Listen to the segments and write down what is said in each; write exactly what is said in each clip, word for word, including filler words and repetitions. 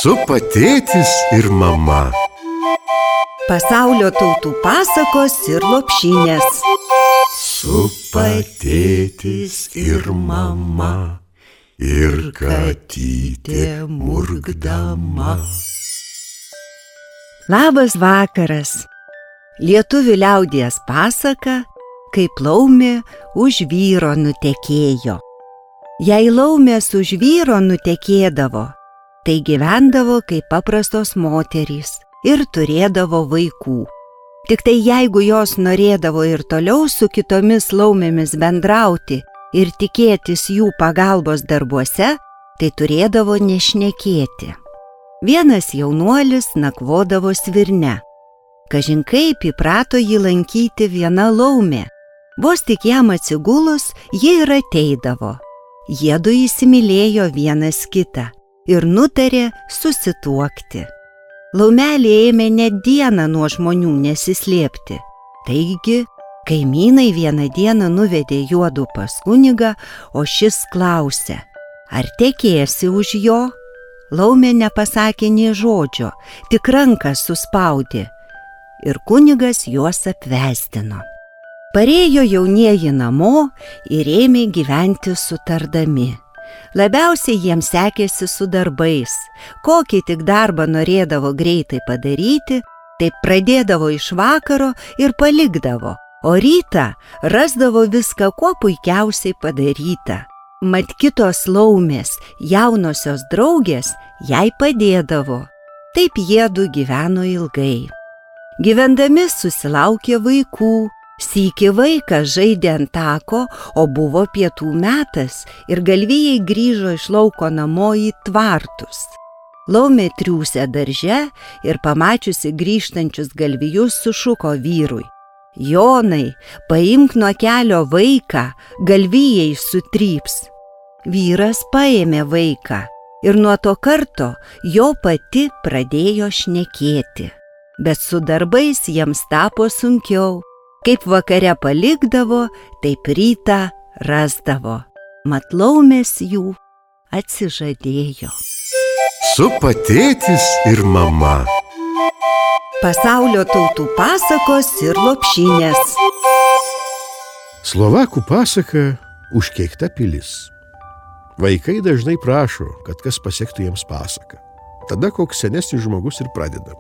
Supa tėtis ir mama. Pasaulio tautų pasakos ir lopšinės. Supa tėtis ir mama, ir katytė murkdama. Labas vakaras. Lietuvių liaudies pasaka, kaip laumė už vyro nutekėjo. Jei laumės už vyro nutekėdavo, tai gyvendavo kaip paprastos moterys ir turėdavo vaikų. Tik tai jeigu jos norėdavo ir toliau su kitomis laumėmis bendrauti ir tikėtis jų pagalbos darbuose, tai turėdavo nešnekėti. Vienas jaunuolis nakvodavo svirne. Kažin kaip įprato jį lankyti viena laumė. Vos tik jam atsigulus, jie ir ateidavo. Jiedu įsimylėjo vienas kitą ir nutarė susituokti. Laumelė ėmė net dieną nuo žmonių nesislėpti. Taigi, kaimynai vieną dieną nuvedė juodu pas kunigą, o šis klausė, ar tekėsi už jo? Laumė nepasakė nė žodžio, tik ranką suspaudė ir kunigas juos apvesdino. Parėjo jaunieji namo ir ėmė gyventi sutardami. Labiausiai jiems sekėsi su darbais. Kokį tik darbą norėdavo greitai padaryti, taip pradėdavo iš vakaro ir palikdavo, o rytą rasdavo viską kuo puikiausiai padaryta. Mat kitos laumės, jaunosios draugės, jai padėdavo. Taip jiedu gyveno ilgai. Gyvendami susilaukė vaikų. Sykį vaikas žaidė ant tako, o buvo pietų metas ir galvijai grįžo iš lauko namo į tvartus. Laumė triūsė darže ir pamačiusi grįžtančius galvijus sušuko vyrui. Jonai, paimk nuo kelio vaiką, galvijai sutryps. Vyras paėmė vaiką ir nuo to karto jo pati pradėjo šnekėti. Bet su darbais jiems tapo sunkiau. Kaip vakare palikdavo, taip rytą rasdavo. Mat laumės jų atsižadėjo. Supa tėtis ir mama. Pasaulio tautų pasakos ir lopšinės. Slovakų pasaka Užkeikta pilis. Vaikai dažnai prašo, kad kas pasektų jiems pasaką. Tada koks senesnis žmogus ir pradeda.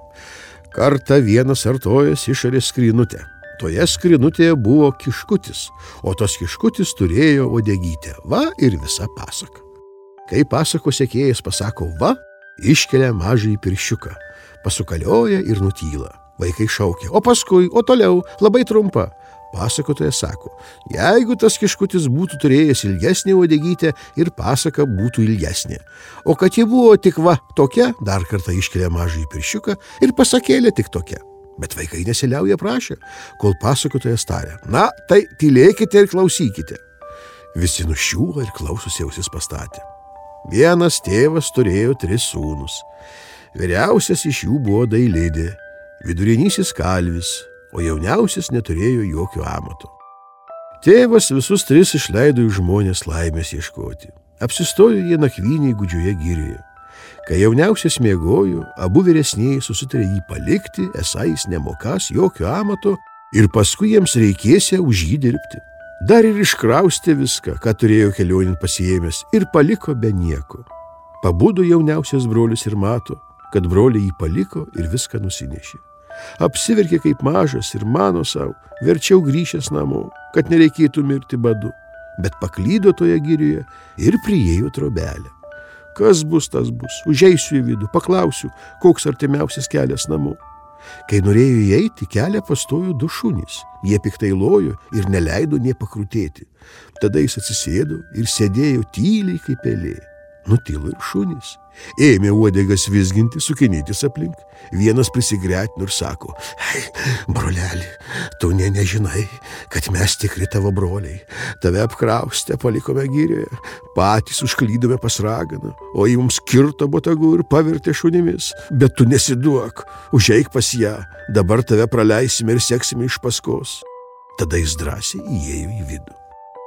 Kartą vienas artojas išarė skrynutę. Toje skrynutėje buvo kiškutis, o tos kiškutis turėjo uodegytę. Va ir visa pasaka. Kai pasakos sekėjas pasako va, iškelia mažąjį pirščiuką, pasukalioja ir nutyla. Vaikai šaukia, o paskui, o toliau, labai trumpa. Pasakotojas sako, jeigu tas kiškutis būtų turėjęs ilgesnį uodegytę ir pasaka būtų ilgesnė. O kad ji buvo tik va tokia, dar kartą iškelia mažąjį pirščiuką ir pasakėlė tik tokia. Bet vaikai nesiliauja prašė, kol pasakotojas tarė, na, tai tylėkite ir klausykite. Visi nuščiūvo ir klausosi ausis pastatė. Vienas tėvas turėjo tris sūnus. Vyriausias iš jų buvo dailidė, vidurinysis kalvis, o jauniausias neturėjo jokio amato. Tėvas visus tris išleido į žmonės laimės ieškoti. Apsistojo jie nakvynėj gūdžioje girioje. Kai jauniausias miegojo, abu vyresnieji susitarė jį palikti, esą jis nemokąs jokio amato ir paskui jiems reikės už jį dirbti. Dar ir iškraustė viską, ką turėjo kelionin pasiėmęs ir paliko be nieko. Pabudo jauniausias brolis ir mato, kad broliai jį paliko ir viską nusinešė. Apsiverkė kaip mažas ir mano savo, verčiau grįžęs namo, kad nereikėtų mirti badu, bet paklydo toje girioje ir priėjo trobelę. Kas bus, tas bus. Užeisiu į vidų, paklausiu, koks artimiausias kelias namo. Kai norėjo įeiti, kelią pastojo du šunys. Jie piktai lojo ir neleido nė pakrutėti. Tada jis atsisėdo ir sėdėjo tyliai kaip pelė. Nutilo ir šunys. Ėmė uodegas vizginti, sukinytis aplink. Vienas prisigretino ir sako, ei, broleli, tu ne nežinai, kad mes tikri tavo broliai. Tave apkraustę palikome girioje, patys užklydome pas raganą, o jums kirto botagu ir pavertė šunimis. Bet tu nesiduok, užeik pas ją, dabar tave praleisime ir seksime iš paskos. Tada jis drąsiai įėjo į vidų.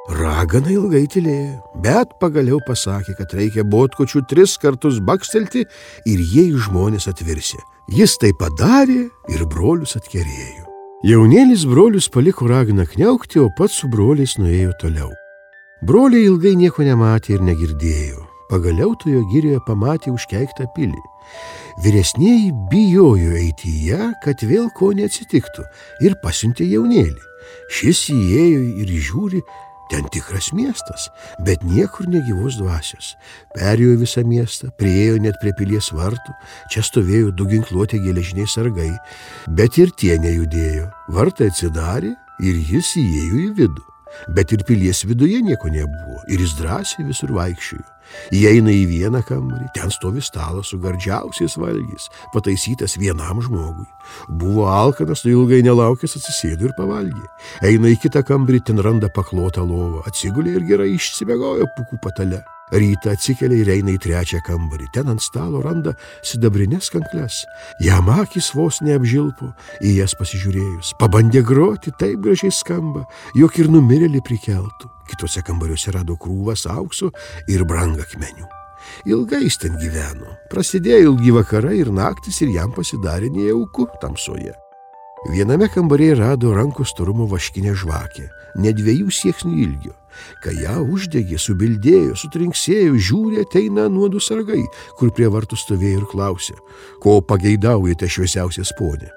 Ragana ilgai tylėjo, bet pagaliau pasakė, kad reikia botkočių tris kartus bakstelti ir jie į žmonės atvirsė. Jis tai padarė ir brolius atkerėjo. Jaunėlis brolius paliko raganą kniaukti, o pats su broliais nuėjo toliau. Broliai ilgai nieko nematė ir negirdėjo. Pagaliau tojo girioje pamatė užkeiktą pilį. Vyresnieji bijojo eiti į ją, kad vėl ko neatsitiktų, ir pasiuntė jaunėlį. Šis įėjo ir žiūri, ten tikras miestas, bet niekur negyvos dvasios. Perėjo visą miestą, priėjo net prie pilies vartų, čia stovėjo du ginkluoti geležiniai sargai, bet ir tie nejudėjo. Vartai atsidarė ir jis įėjo į vidų. Bet ir pilies viduje nieko nebuvo, ir jis drąsiai visur vaikščiojo. Įeina į vieną kambarį, ten stovi stalas su gardžiausiais valgiais, pataisytas vienam žmogui. Buvo alkanas, tai ilgai nelaukęs atsisėdo ir pavalgė. Eina į kitą kambarį, ten randa paklotą lovą, atsigulė ir gerai išsimiegojo pūkų patale. Rytą atsikelia ir eina į trečią kambarį. Ten ant stalo randa sidabrinės kankles. Jam akys vos neapžilpo, į jas pasižiūrėjus. Pabandė groti, taip gražiai skamba, jog ir numirėlį prikeltų. Kitose kambariuose rado krūvas aukso ir brangakmenių. Ilgai jis ten gyveno. Prasidėjo ilgi vakarai ir naktis ir jam pasidarė nejauku tamsoje. Viename kambarėje rado rankų storumo vaškinę žvakę, ne dviejų sieksnių ilgio. Kai ją uždegė, subildėjo, sutrinksėjo, žiūrė, ateina nuodų sargai, kur prie vartų stovėjo ir klausė, ko pageidaujate šviesiausias ponė.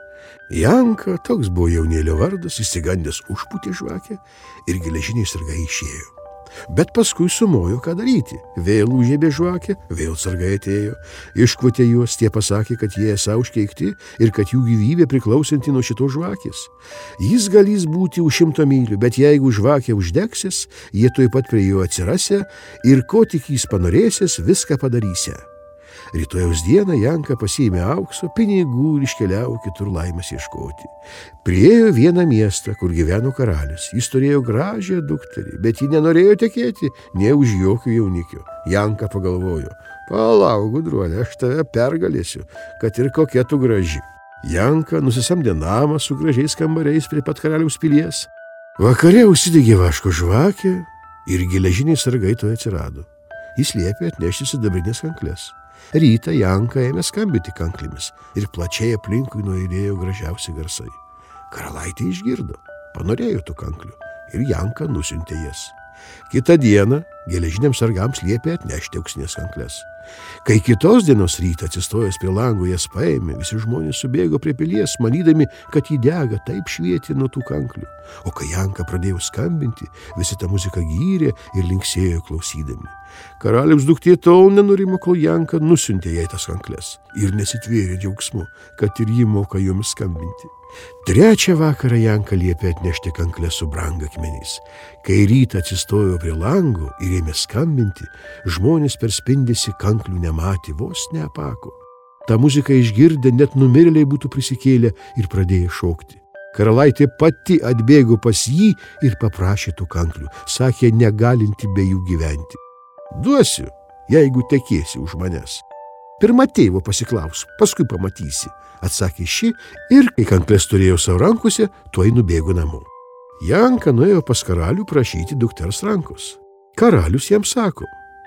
Janka, toks buvo jaunėlio vardas, išsigandęs užpūtė žvakę ir geležiniai sargai išėjo. Bet paskui sumojo, ką daryti. Vėl užžiebė žvakę, vėl sargai atėjo. Iškvotė juos, tie pasakė, kad jie esą užkeikti ir kad jų gyvybė priklausanti nuo šito žvakės. Jis galys būti už šimto mylių, bet jeigu žvakė uždegsis, jie tuoj pat prie jo atsirasė ir ko tik jis panorėsis, viską padarysia. Rytojaus dieną Janka pasiėmė aukso, pinigų ir iškeliavo kitur laimės ieškoti. Priėjo vieną miestą, kur gyveno karalius. Jis turėjo gražią dukterį, bet ji nenorėjo tekėti nė už jokių jaunikio. Janka pagalvojo, palauk, gudruolė, aš tave pergalėsiu, kad ir kokia tu graži. Janka nusisamdė namą su gražiais kambariais prie pat karaliaus pilies. Vakare užsidegė vaško žvakę ir geležiniai sargai toje atsirado. Jis liepė atnešti sidabrinės kankles. Rytą Janka ėmė skambinti kanklėmis ir plačiai aplinkui nuaidėjo gražiausi garsai. Karalaitė išgirdo, panorėjo tų kanklių ir Janka nusiuntė jas. Kitą dieną geležiniams sargams liepė atnešti auksinės kankles. Kai kitos dienos rytą atsistojęs prie lango jas paėmė, visi žmonės subėgo prie pilies, manydami, kad jį dega, taip švietė nuo tų kanklių. O kai Janka pradėjo skambinti, visi tą muziką gyrė ir linksėjo klausydami. Karaliaus duktė tol nenurimo, kol Janka nusiuntė jai tas kankles ir nesitvėrė džiaugsmu, kad ir ji moka jomis skambinti. Trečią vakarą Janka liepė atnešti kankles su brangakmeniais. Kai rytą atsistojo prie lango ir ėmė skambinti, žmonės per spindesį kanklių nematė, vos neapako. Ta muzika išgirdę net numirėliai būtų prisikėlę ir pradėjo šokti. Karalaitė pati atbėgo pas jį ir paprašė tų kanklių, sakė negalinti be jų gyventi. Duosiu, jeigu tekėsi už manęs. Pirma tėvo pasiklaus, paskui pamatysi, atsakė ši ir, kai kankles turėjo savo rankose, tuoj nubėgo namo. Janka nuėjo pas karalių prašyti dukters rankos. Karalius jam sako,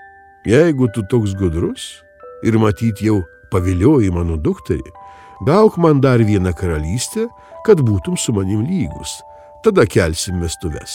jeigu tu toks gudrus ir matyt jau pavilioji mano dukterį, gauk man dar vieną karalystę, kad būtum su manim lygus, tada kelsim vestuves.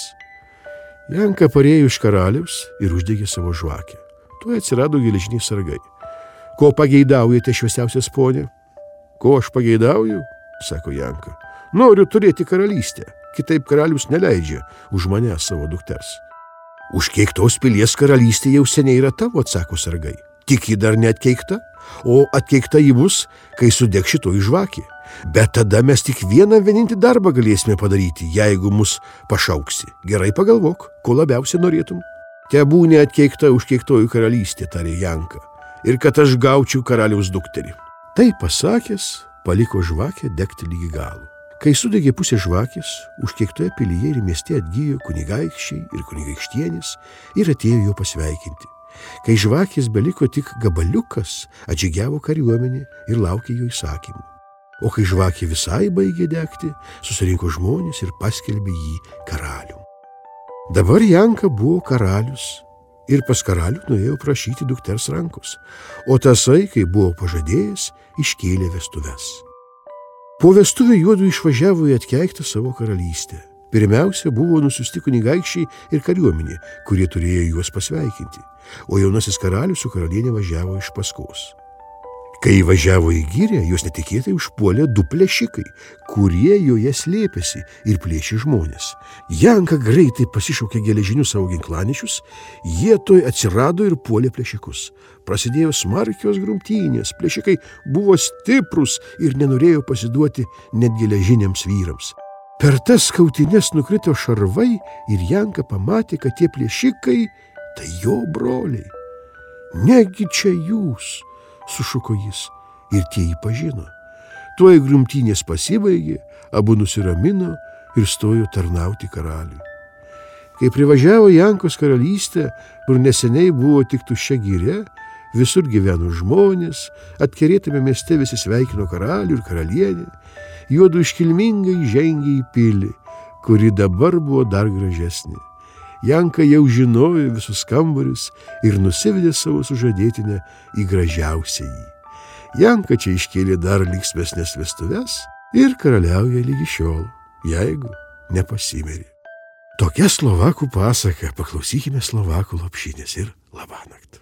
Janka parėjo iš karaliaus ir uždegė savo žvakę. Tuoj atsirado geležiniai sargai. Ko pageidaujate, šviesiausias ponė? Ko aš pageidauju, sako Janka. Noriu turėti karalystę, kitaip karalius neleidžia už mane savo dukters. Užkeiktos pilies karalystė jau seniai yra tavo, atsako sargai. Tik ji dar neatkeikta, o atkeikta ji bus, kai sudeg šitoji žvakė. Bet tada mes tik vieną vienintį darbą galėsime padaryti, jeigu mus pašauksi. Gerai pagalvok, ko labiausiai norėtum. Tebūnė atkeikta užkeiktojų karalystė, tarė Janka, ir kad aš gaučiau karaliaus dukterį. Tai pasakęs, paliko žvakę degti lygi galo. Kai sudegė pusė žvakės, užkeiktoje pilyje ir mieste atgijo kunigaikščiai ir kunigaikštienės ir atėjo jo pasveikinti. Kai žvakės beliko tik gabaliukas, atžygiavo kariuomenė ir laukė jo įsakymų. O kai žvakė visai baigė degti, susirinko žmonės ir paskelbė jį karalium. Dabar Janka buvo karalius ir pas karalių nuėjo prašyti dukters rankos, o tasai, kai buvo pažadėjęs, iškėlė vestuves. Po vestuvių juodu išvažiavo į atkeiktą savo karalystę. Pirmiausia buvo nusiųsti kunigaikščiai ir kariuomenė, kurie turėjo juos pasveikinti, o jaunasis karalius su karalienė važiavo iš paskos. Kai važiavo į girią, juos netikėtai užpuolė du plėšikai, kurie joje slėpėsi ir plėšė žmonės. Janka greitai pasišaukė geležinius savo ginklanešius, jie toj atsirado ir puolė plėšikus. Prasidėjo smarkios grumtynės, plėšikai buvo stiprus ir nenorėjo pasiduoti net geležiniams vyrams. Per tas kautynes nukrito šarvai ir Janka pamatė, kad tie plėšikai tai jo broliai. Negi čia jūs, sušuko jis, ir tie jį pažino. Tuoj grumtynės pasibaigė, abu nusiramino ir stojo tarnauti karaliui. Kai privažiavo Jankos karalystę, kur neseniai buvo tik tuščia giria, visur gyveno žmonės, atkerėtame mieste visi sveikino karalių ir karalienę, juodu iškilmingai žengė į pilį, kuri dabar buvo dar gražesnė. Janka jau žinojo visus kambarius ir nusivedė savo sužadėtinę į gražiausiąjį. Janka čia iškėlė dar linksmesnes vestuves ir karaliauja lygi šiol, jeigu nepasimirė. Tokia slovakų pasaka, paklausykime slovakų lopšinės ir labanakt.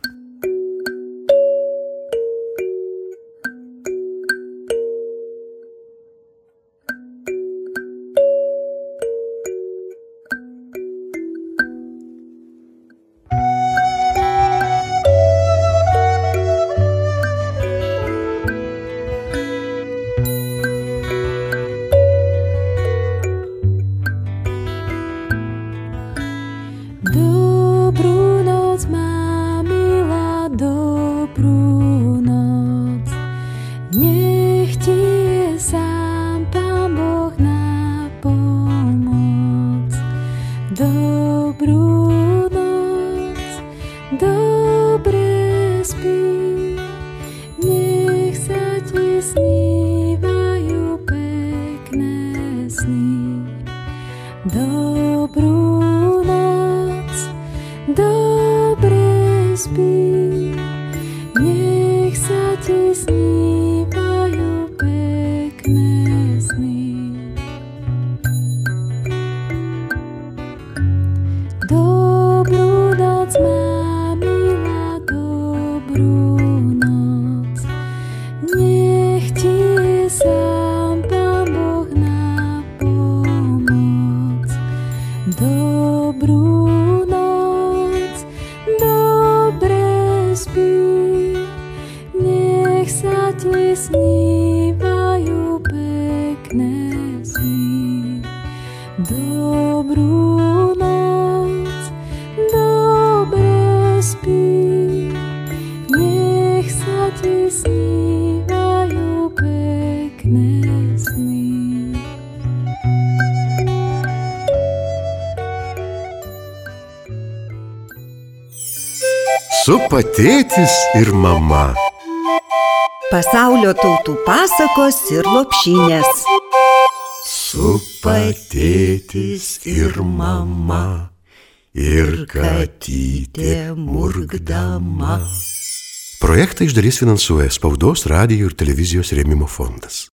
Dobrú noc, má milá, dobrú noc. Nech ti je sám Pán Boh na pomoc. Dobrú noc, dobre spí, nech sa ti snívajú pekné sny. Dobrú dobre spí, nech sa ti snívajú pekné sny. Dobrú noc, má milá, dobrú noc. Nech ti je sám Pán Boh na pomoc. Dobrú nech sa ti snívajú pekné sny. Dobrú noc, dobre spí, nech sa ti snívajú pekné sny. Supa tėtis ir mama. Pasaulio tautų pasakos ir lopšinės. Supa tėtis ir mama, ir katytė murkdama. Projektą iš dalies finansuoja Spaudos, radijo ir televizijos rėmimo fondas.